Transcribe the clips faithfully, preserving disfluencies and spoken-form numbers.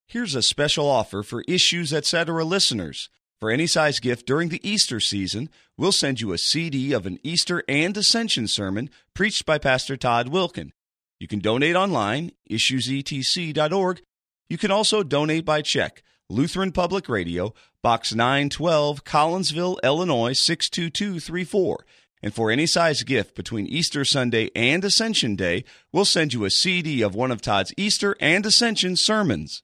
Here's a special offer for Issues Etc. listeners. For any size gift during the Easter season, we'll send you a C D of an Easter and Ascension sermon preached by Pastor Todd Wilken. You can donate online, issues e t c dot org. You can also donate by check. Lutheran Public Radio, Box nine twelve, Collinsville, Illinois six two two three four. And for any size gift between Easter Sunday and Ascension Day, we'll send you a C D of one of Todd's Easter and Ascension sermons.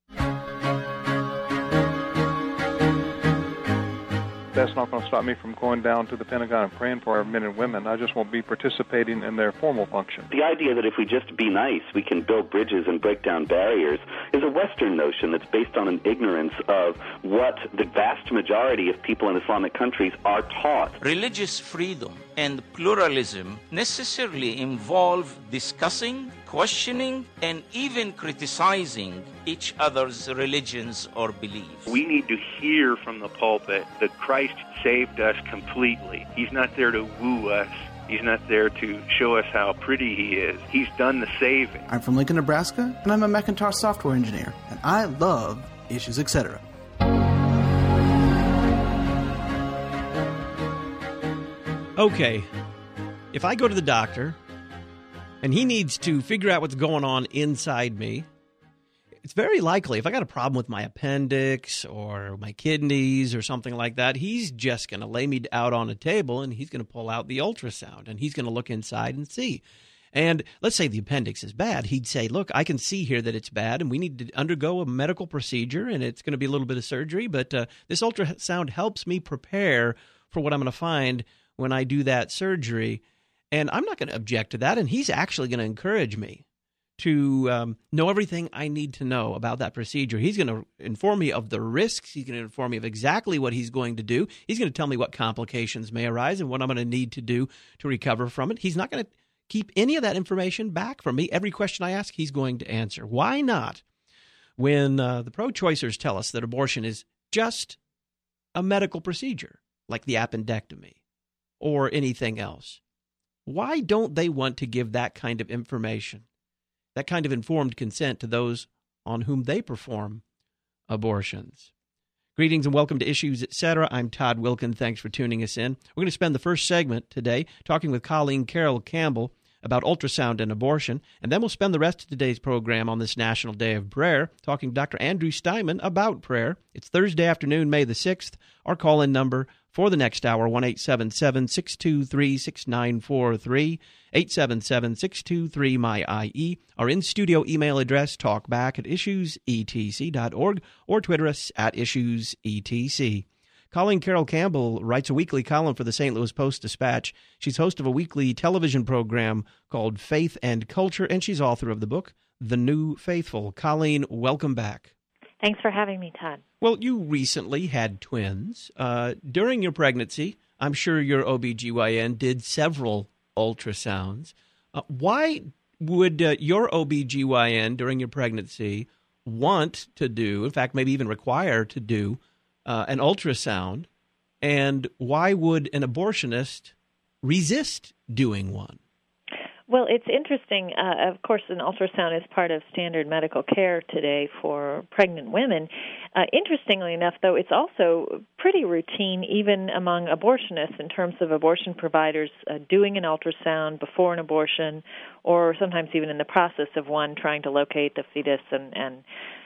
That's not going to stop me from going down to the Pentagon and praying for our men and women. I just won't be participating in their formal function. The idea that if we just be nice, we can build bridges and break down barriers is a Western notion that's based on an ignorance of what the vast majority of people in Islamic countries are taught. Religious freedom and pluralism necessarily involve discussing, questioning, and even criticizing each other's religions or beliefs. We need to hear from the pulpit that Christ saved us completely. He's not there to woo us. He's not there to show us how pretty he is. He's done the saving. I'm from Lincoln, Nebraska, and I'm a Macintosh software engineer, and I love Issues Etc. Okay, if I go to the doctor and he needs to figure out what's going on inside me, it's very likely if I got a problem with my appendix or my kidneys or something like that, he's just going to lay me out on a table and he's going to pull out the ultrasound and he's going to look inside and see. And let's say the appendix is bad. He'd say, look, I can see here that it's bad and we need to undergo a medical procedure and it's going to be a little bit of surgery, but uh, this ultrasound helps me prepare for what I'm going to find when I do that surgery. And I'm not going to object to that. And he's actually going to encourage me to um, know everything I need to know about that procedure. He's going to inform me of the risks. He's going to inform me of exactly what he's going to do. He's going to tell me what complications may arise and what I'm going to need to do to recover from it. He's not going to keep any of that information back from me. Every question I ask, he's going to answer. Why not? When uh, the pro-choicers tell us that abortion is just a medical procedure, like the appendectomy or anything else, why don't they want to give that kind of information, that kind of informed consent to those on whom they perform abortions? Greetings and welcome to Issues Etc. I'm Todd Wilken. Thanks for tuning us in. We're going to spend the first segment today talking with Colleen Carroll Campbell about ultrasound and abortion, and then we'll spend the rest of today's program on this National Day of Prayer talking to Doctor Andrew Steinman about prayer. It's Thursday afternoon, May the sixth. Our call-in number for the next hour, one eight seven seven, six two three, six nine four three, eight seven seven, six two three, M Y I E. Our in-studio email address, talkback at issues e t c dot org, or Twitter us at issues e t c. Colleen Carroll Campbell writes a weekly column for the Saint Louis Post-Dispatch. She's host of a weekly television program called Faith and Culture, and she's author of the book, The New Faithful. Colleen, welcome back. Thanks for having me, Todd. Well, you recently had twins. Uh, during your pregnancy, I'm sure your O B G Y N did several ultrasounds. Uh, why would uh, your O B G Y N during your pregnancy want to do, in fact, maybe even require to do, uh, an ultrasound? And why would an abortionist resist doing one? Well, it's interesting. Uh, of course, an ultrasound is part of standard medical care today for pregnant women. Uh, interestingly enough, though, it's also pretty routine even among abortionists in terms of abortion providers uh, doing an ultrasound before an abortion, or sometimes even in the process of one, trying to locate the fetus and, and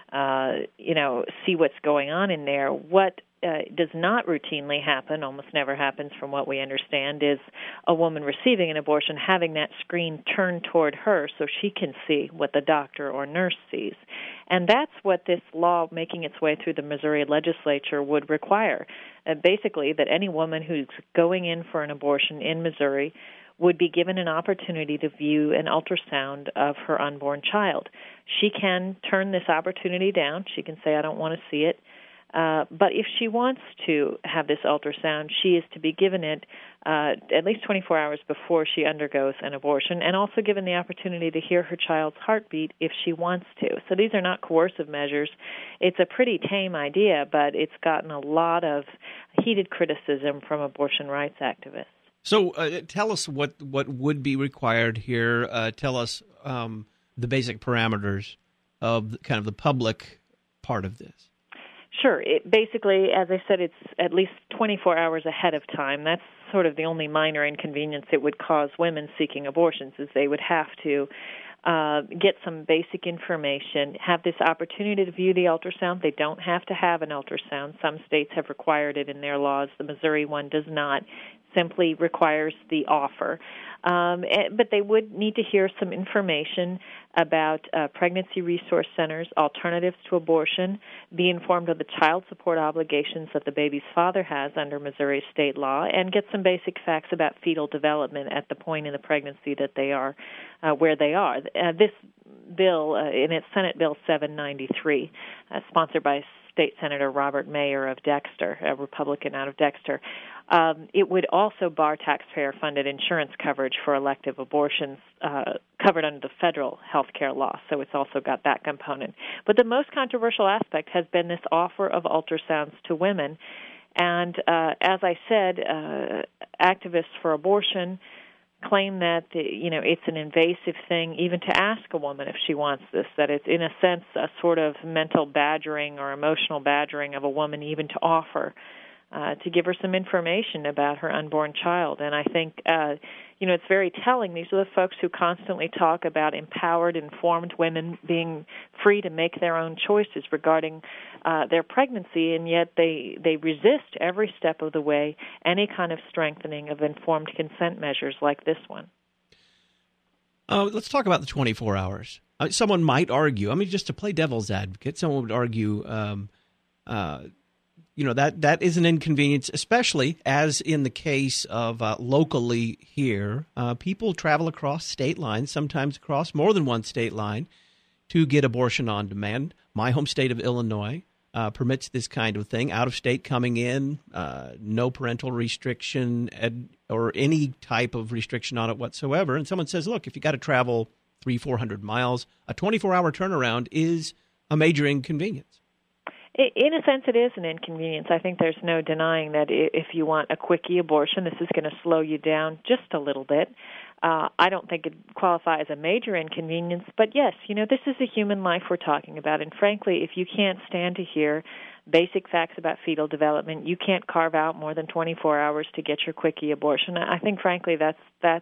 uh, you know, see what's going on in there. What Uh, does not routinely happen, almost never happens from what we understand, is a woman receiving an abortion having that screen turned toward her so she can see what the doctor or nurse sees. And that's what this law making its way through the Missouri legislature would require. Uh, basically, that any woman who's going in for an abortion in Missouri would be given an opportunity to view an ultrasound of her unborn child. She can turn this opportunity down. She can say, I don't want to see it. Uh, but if she wants to have this ultrasound, she is to be given it uh, at least twenty-four hours before she undergoes an abortion, and also given the opportunity to hear her child's heartbeat if she wants to. So these are not coercive measures. It's a pretty tame idea, but it's gotten a lot of heated criticism from abortion rights activists. So uh, tell us what, what would be required here. Uh, tell us um, the basic parameters of kind of the public part of this? Sure. It, basically, as I said, it's at least twenty-four hours ahead of time. That's sort of the only minor inconvenience it would cause women seeking abortions, is they would have to uh, get some basic information, have this opportunity to view the ultrasound. They don't have to have an ultrasound. Some states have required it in their laws. The Missouri one does not. Simply requires the offer. Um, but they would need to hear some information about uh, pregnancy resource centers, alternatives to abortion, be informed of the child support obligations that the baby's father has under Missouri state law, and get some basic facts about fetal development at the point in the pregnancy that they are uh, where they are. Uh, this bill, uh, in its Senate Bill seven ninety-three, uh, sponsored by State Senator Robert Mayer of Dexter, a Republican out of Dexter, Um, it would also bar taxpayer-funded insurance coverage for elective abortions uh, covered under the federal health care law, so it's also got that component. But the most controversial aspect has been this offer of ultrasounds to women. And uh, as I said, uh, activists for abortion claim that the, you know it's an invasive thing even to ask a woman if she wants this, that it's in a sense a sort of mental badgering or emotional badgering of a woman even to offer Uh, to give her some information about her unborn child. And I think, uh, you know, it's very telling. These are the folks who constantly talk about empowered, informed women being free to make their own choices regarding uh, their pregnancy, and yet they, they resist every step of the way any kind of strengthening of informed consent measures like this one. Uh, let's talk about the twenty-four hours. Uh, someone might argue, I mean, just to play devil's advocate, someone would argue, um, uh, you know, that that is an inconvenience, especially as in the case of uh, locally here. Uh, people travel across state lines, sometimes across more than one state line, to get abortion on demand. My home state of Illinois uh, permits this kind of thing. Out of state coming in, uh, no parental restriction ed, or any type of restriction on it whatsoever. And someone says, look, if you got to travel three, four hundred miles, a twenty-four hour turnaround is a major inconvenience. In a sense, it is an inconvenience. I think there's no denying that if you want a quickie abortion, this is going to slow you down just a little bit. Uh, I don't think it qualifies as a major inconvenience, but yes, you know, this is a human life we're talking about, and frankly, if you can't stand to hear basic facts about fetal development, you can't carve out more than twenty-four hours to get your quickie abortion. I think, frankly, that's that's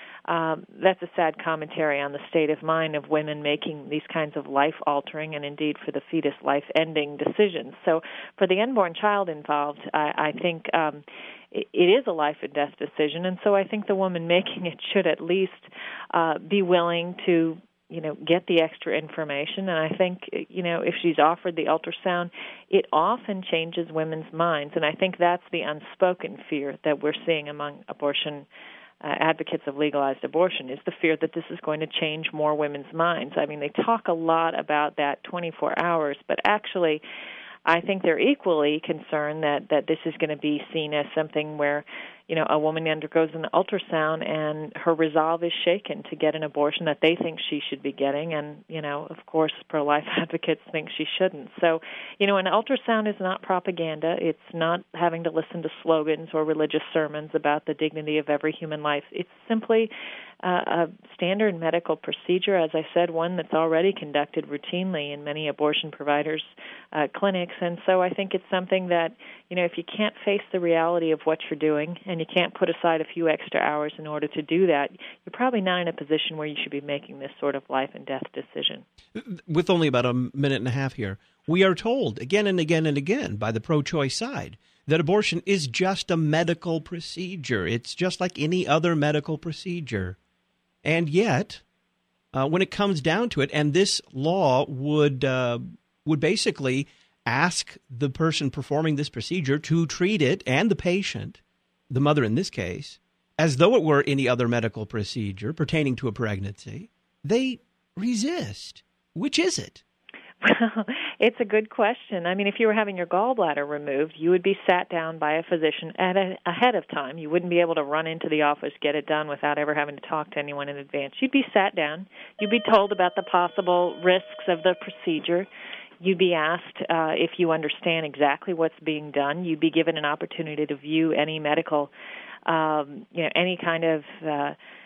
Um, that's a sad commentary on the state of mind of women making these kinds of life-altering and indeed for the fetus life-ending decisions. So for the unborn child involved, I, I think um, it, it is a life-and-death decision, and so I think the woman making it should at least uh, be willing to you know, get the extra information. And I think, you know, if she's offered the ultrasound, it often changes women's minds. And I think that's the unspoken fear that we're seeing among abortion Uh, advocates of legalized abortion, is the fear that this is going to change more women's minds. I mean, they talk a lot about that twenty-four hours, but actually I think they're equally concerned that, that this is going to be seen as something where, you know, a woman undergoes an ultrasound and her resolve is shaken to get an abortion that they think she should be getting, and, you know, of course, pro-life advocates think she shouldn't. So, you know, an ultrasound is not propaganda. It's not having to listen to slogans or religious sermons about the dignity of every human life. It's simply uh, a standard medical procedure, as I said, one that's already conducted routinely in many abortion providers' uh, clinics. And so I think it's something that, you know, if you can't face the reality of what you're doing and you can't put aside a few extra hours in order to do that, you're probably not in a position where you should be making this sort of life and death decision. With only about a minute and a half here, we are told again and again and again by the pro-choice side that abortion is just a medical procedure. It's just like any other medical procedure. And yet, uh, when it comes down to it, and this law would uh, would basically ask the person performing this procedure to treat it and the patient, the mother in this case, as though it were any other medical procedure pertaining to a pregnancy, they resist. Which is it? Well, it's a good question. I mean, if you were having your gallbladder removed, you would be sat down by a physician at a, ahead of time. You wouldn't be able to run into the office, get it done without ever having to talk to anyone in advance. You'd be sat down. You'd be told about the possible risks of the procedure. You'd be asked uh, if you understand exactly what's being done. You'd be given an opportunity to view any medical, um, you know, any kind of uh,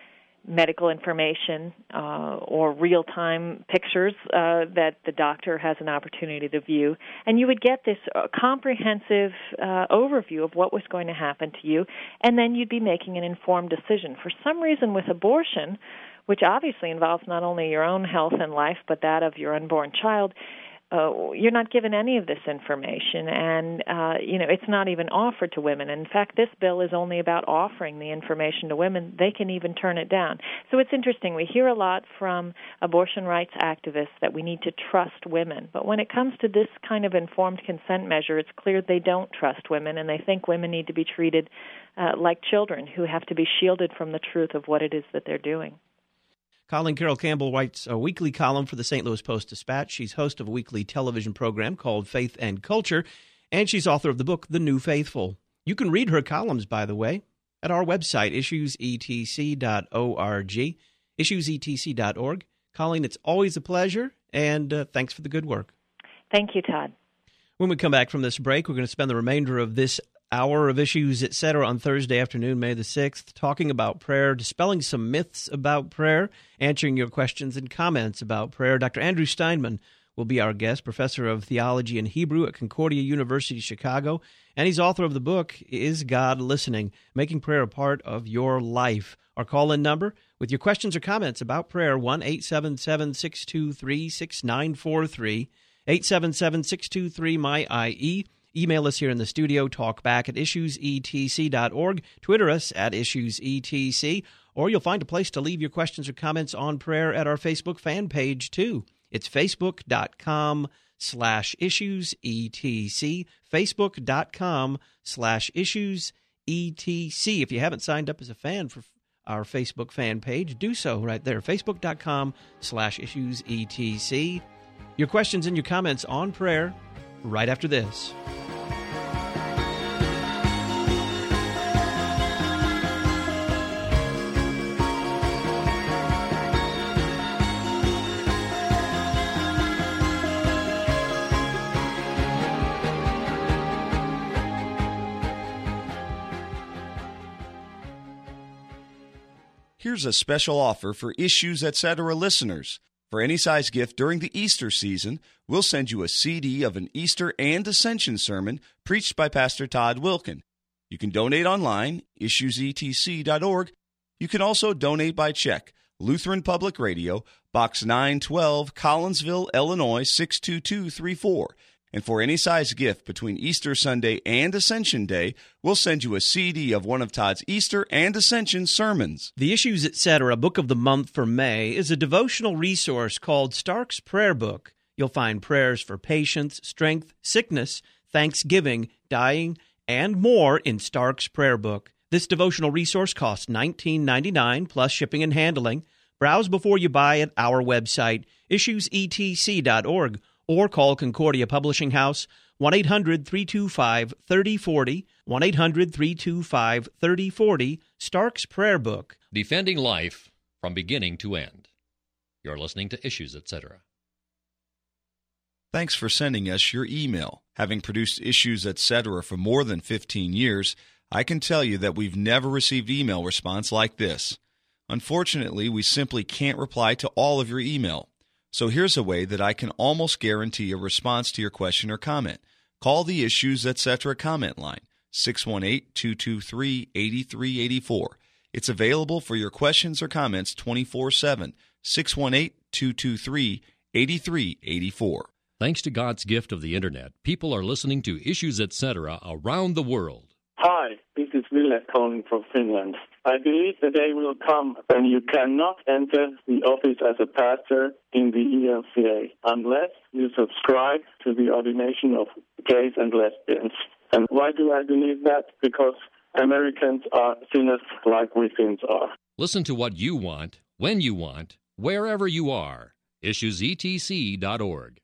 medical information uh, or real-time pictures uh, that the doctor has an opportunity to view, and you would get this uh, comprehensive uh, overview of what was going to happen to you, and then you'd be making an informed decision. For some reason with abortion, which obviously involves not only your own health and life but that of your unborn child, Uh, you're not given any of this information, and uh, you know it's not even offered to women. In fact, this bill is only about offering the information to women. They can even turn it down. So it's interesting. We hear a lot from abortion rights activists that we need to trust women, but when it comes to this kind of informed consent measure, it's clear they don't trust women, and they think women need to be treated uh, like children who have to be shielded from the truth of what it is that they're doing. Colleen Carroll Campbell writes a weekly column for the Saint Louis Post-Dispatch. She's host of a weekly television program called Faith and Culture, and she's author of the book, The New Faithful. You can read her columns, by the way, at our website, issues e t c dot org, issues e t c dot org. Colleen, it's always a pleasure, and uh, thanks for the good work. Thank you, Todd. When we come back from this break, we're going to spend the remainder of this hour of Issues, et cetera, on Thursday afternoon, May the sixth, talking about prayer, dispelling some myths about prayer, answering your questions and comments about prayer. Doctor Andrew Steinman will be our guest, professor of theology and Hebrew at Concordia University, Chicago, and he's author of the book, Is God Listening? Making Prayer a Part of Your Life. Our call-in number, with your questions or comments about prayer, one eight seven seven, six two three, six nine four three, eight seven seven, six two three, M Y I E. Email us here in the studio, talkback at issues e t c dot org, Twitter us at issues e t c, or you'll find a place to leave your questions or comments on prayer at our Facebook fan page, too. It's facebook.com slash issues etc, facebook.com slash issues etc. If you haven't signed up as a fan for our Facebook fan page, do so right there, facebook.com slash issues etc. Your questions and your comments on prayer right after this. Here's a special offer for Issues, et cetera listeners. For any size gift during the Easter season, we'll send you a C D of an Easter and Ascension sermon preached by Pastor Todd Wilkin. You can donate online, issues e t c dot org. You can also donate by check. Lutheran Public Radio, Box nine twelve, Collinsville, Illinois, six two two three four. And for any size gift between Easter Sunday and Ascension Day, we'll send you a C D of one of Todd's Easter and Ascension sermons. The Issues, et cetera. Book of the Month for May is a devotional resource called Stark's Prayer Book. You'll find prayers for patience, strength, sickness, thanksgiving, dying, and more in Stark's Prayer Book. This devotional resource costs nineteen ninety-nine dollars plus shipping and handling. Browse before you buy at our website, issues e t c dot org. Or call Concordia Publishing House, one eight hundred, three two five, three oh four oh, one eight hundred, three two five, three oh four oh, Stark's Prayer Book. Defending life from beginning to end. You're listening to Issues, et cetera. Thanks for sending us your email. Having produced Issues, et cetera for more than fifteen years, I can tell you that we've never received email response like this. Unfortunately, we simply can't reply to all of your email. So here's a way that I can almost guarantee a response to your question or comment. Call the Issues, et cetera comment line, six one eight, two two three, eight three eight four. It's available for your questions or comments twenty-four seven, six one eight, two two three, eight three eight four. Thanks to God's gift of the Internet, people are listening to Issues, et cetera around the world. Hi, this is Ville calling from Finland. I believe the day will come when you cannot enter the office as a pastor in the E L C A unless you subscribe to the ordination of gays and lesbians. And why do I believe that? Because Americans are sinners like we Finns are. Listen to what you want, when you want, wherever you are. issues e t c dot org.